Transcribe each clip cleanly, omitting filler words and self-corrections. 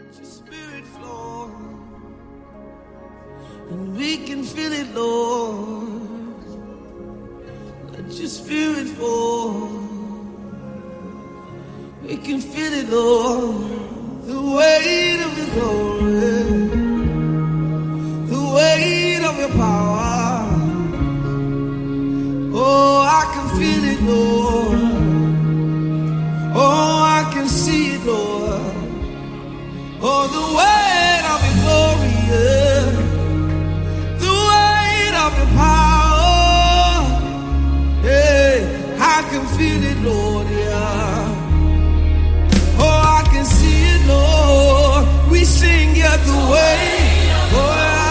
Let your spirit flow, and we can feel it, Lord. Let your spirit fall. We can feel it, Lord. The weight of your glory, the weight of your power. Oh, I can feel it, Lord. Oh, I can see it, Lord. Oh, the weight of your glory, yeah. The weight of your power. Hey, I can feel it, Lord, yeah. Oh, I can see it, Lord. We sing, yeah, the weight. Oh,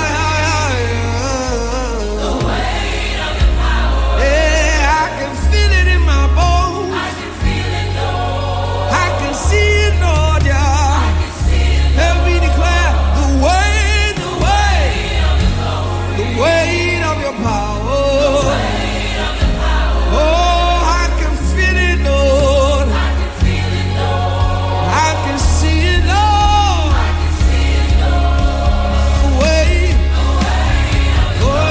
the weight of your power. Yeah, I can feel it in my bones. I can feel it, Lord. I can see it, Lord, yeah. I can see it, Help me declare the weight, the weight of your glory. the weight of your power. The weight of your power. Oh, I can feel it, Lord. I can feel it, Lord. I can see it, Lord. I can see it, Lord. The weight. The weight of your Oh,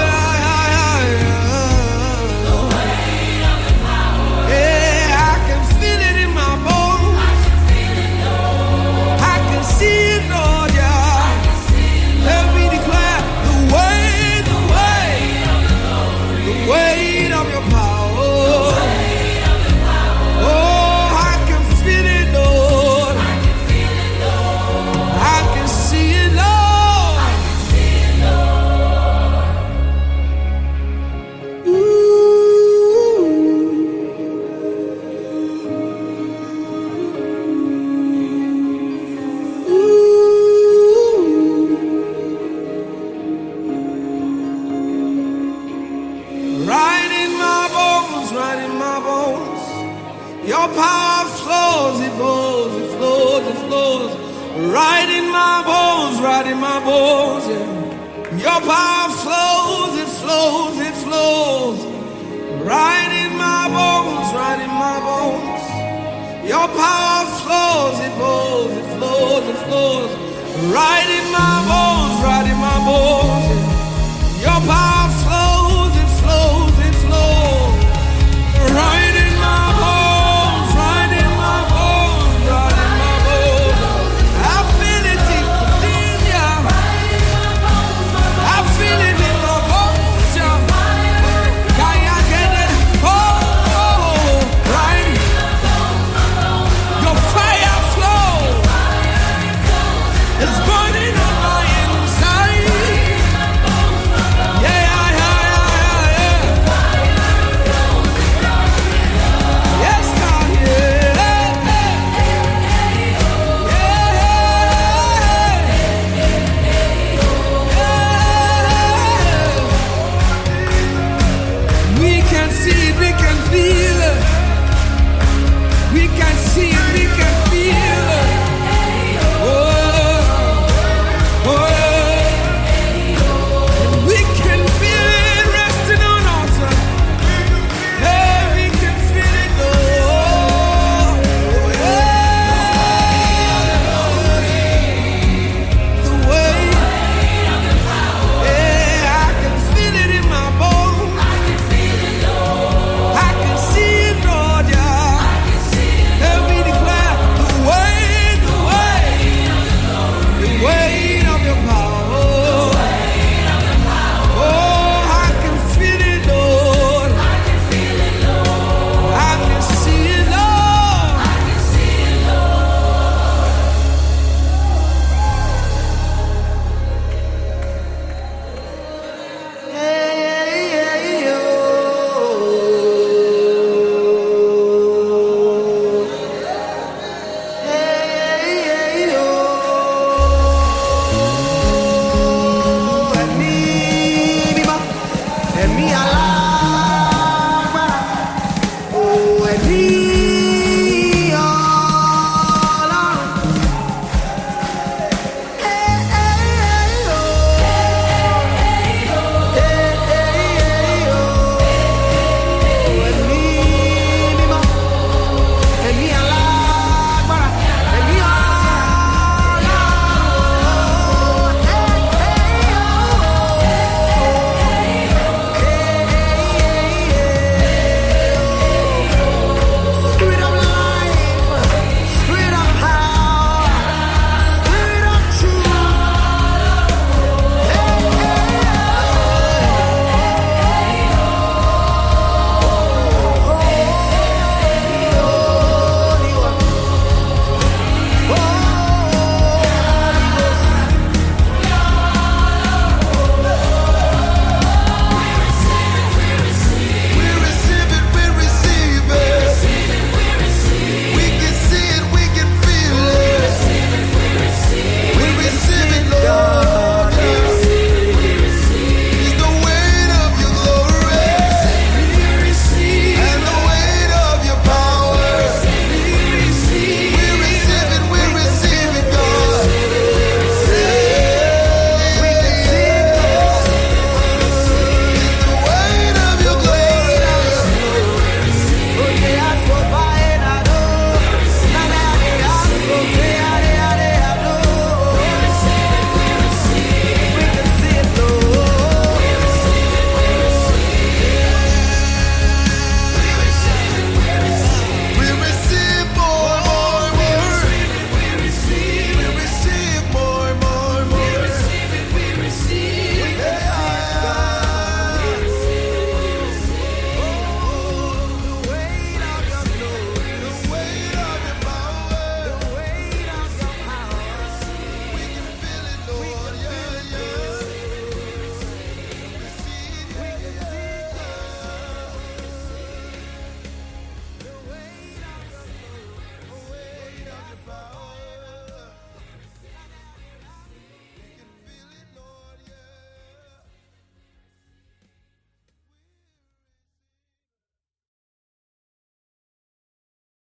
the weight of your power. yeah, I can feel it in my bones. I can feel it, Lord. I can see it, Lord, I yeah. can see it, Help me declare the weight, the weight, weight of your glory. the weight of your power. Weight of your power. Oh, I can feel it, Lord. I can feel it, Lord. I can see it, Lord. I can see it, Lord. Right in my bones, right in my bones. Your power flows, it flows, it flows, it flows. Right in my bones, right in my bones. Yeah. Your power flows, it flows, it flows. Right in my bones, right in my bones. Your power flows, it flows, it flows, it flows. Right in my bones, right in my bones. Yeah. Your power flows, it flows, it flows. Right in my bones, right in my bones, right in my bones. I feel it deep within ya. I feel it in my bones, ya. Can you get it? Oh, right. Your fire flows. It's burning on my inside. Yeah,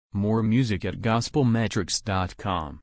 More music at gospelmetrics.com.